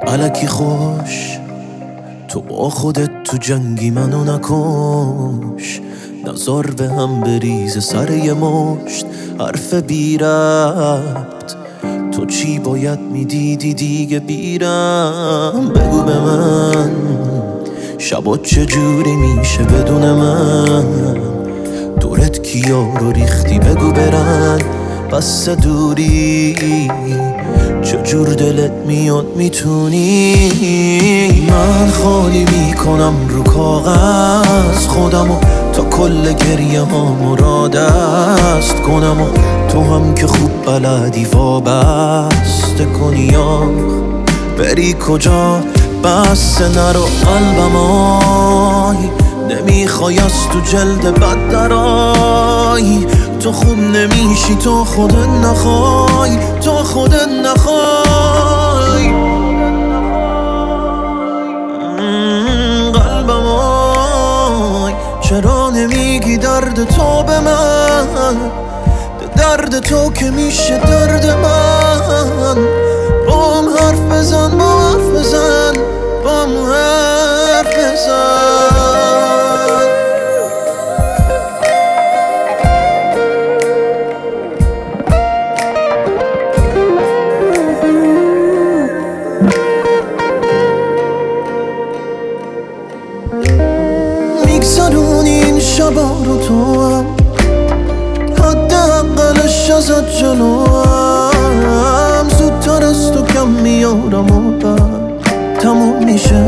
الکی خوش تو با خودت تو جنگی منو نکش، نزار به هم بریز سر یه مشت حرف بی ربط. تو چی باید میدیدی دیگه بیرم؟ بگو به من شبات چجوری میشه بدون من؟ دورت کیا رو ریختی بگو برن بس دوری، چجور دلت میاد میتونی؟ من خالی میکنم رو کاغذ خودمو تا کل گریه هامو را دست کنم، و تو هم که خوب بلدی وابسته کنی. بری کجا بس نرو قلبم، آی نمیخوای از تو جلد بد درای. تو خوب نمیشی تو خودت نخوای، تو خودت نخوای. قلبم آی چرا نمیگی درد تو به من؟ درد تو که میشه درد من. بام حرف بزن، بام حرف بزن، بام حرف بزن. میگذرونی این شبا رو تو هم، حداقلش ازت جلوم. زودتر از تو کم میارم و بعد تموم میشه.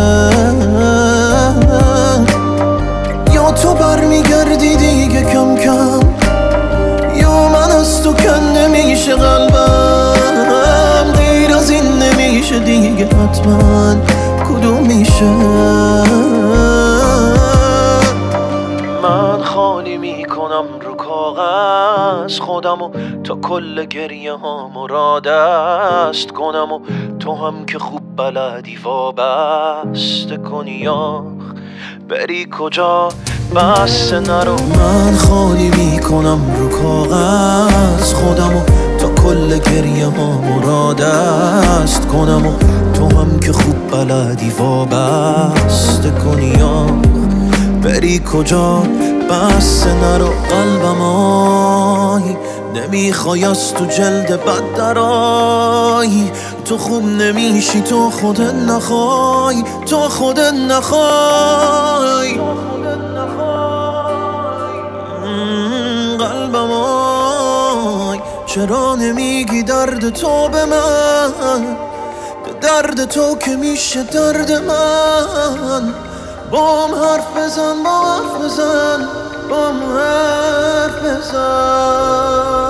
یا تو برمیگردی دیگه کم کم، یا من از تو کن نمیشه قلبم. غیر از این نمیشه دیگه حتما، کدوم میشه؟ من خالی میکنم رو کاغذ خودمو تا کل گریه هامو را دست کنم، و تو هم که خوب بلدی وابسته کنی. بری کجا بس نرو. من خالی میکنم رو کاغذ خودمو تا کل گریه هامو را دست کنم، و تو هم که خوب بلدی وابسته کنی. بری کجا بس نرو قلبم، آی نمیخوای از تو جلد بد درای. تو خوب نمیشی تو خودت نخوای، تو خودت نخوای. قلبم آی چرا نمیگی درد تو به من؟ درد تو که میشه درد من. بام حرف بزن، بام حرف بزن، بام حرف بزن.